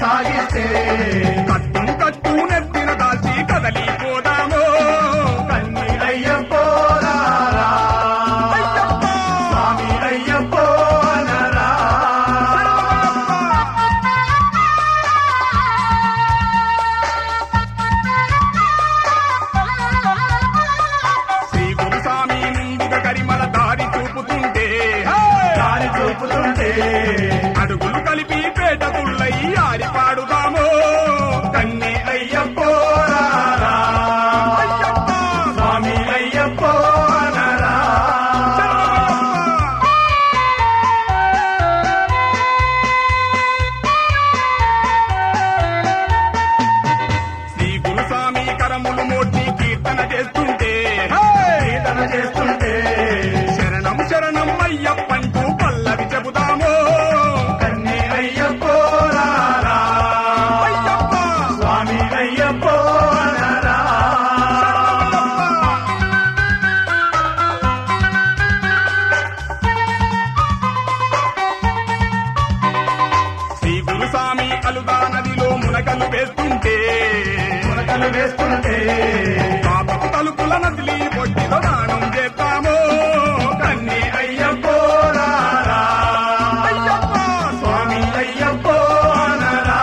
సాగిస్తే కట్టు కట్టు నెత్తిన దాల్చి కదలిపోదాము కన్ని అయ్యప్పో రారా స్వామి అయ్యప్పో అనరా శ్రీ గురుస్వామి ముందుగా కరిమల దారి చూపుతుంటే అడుగులు కలిపి పేట తుళ్ళై ఆరిపాడుదాము కన్ని అయ్యప్పో రారా స్వామి అయ్యప్పో అనరా శ్రీ గురుస్వామి కరములు మోటి కీర్తన చేస్తుంటే శరణం శరణం అయ్యప్పంటూ పల్లవి చెబుదాము కన్ని అయ్యప్పో రారా అయ్యప్ప స్వామి అయ్యప్పో అనరా శ్రీ గురుస్వామి అలుగా నదిలో మునకలు వేస్తుంటే పాపపు తలుపుల నదిలి పొట్టిలో దానం చేద్దాము కన్ని అయ్యప్పో రారా అయ్యప్ప స్వామి అయ్యప్పో అనరా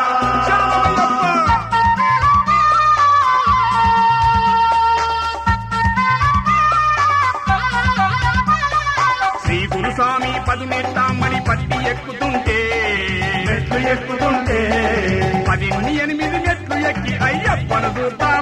శ్రీ గురుస్వామి పదునెట్టామని పట్టి ఎక్కుతుంటే మెట్లు ఎక్కుతుంటే 18 మెట్లు ఎక్కి అయ్యప్పను చూద్దాము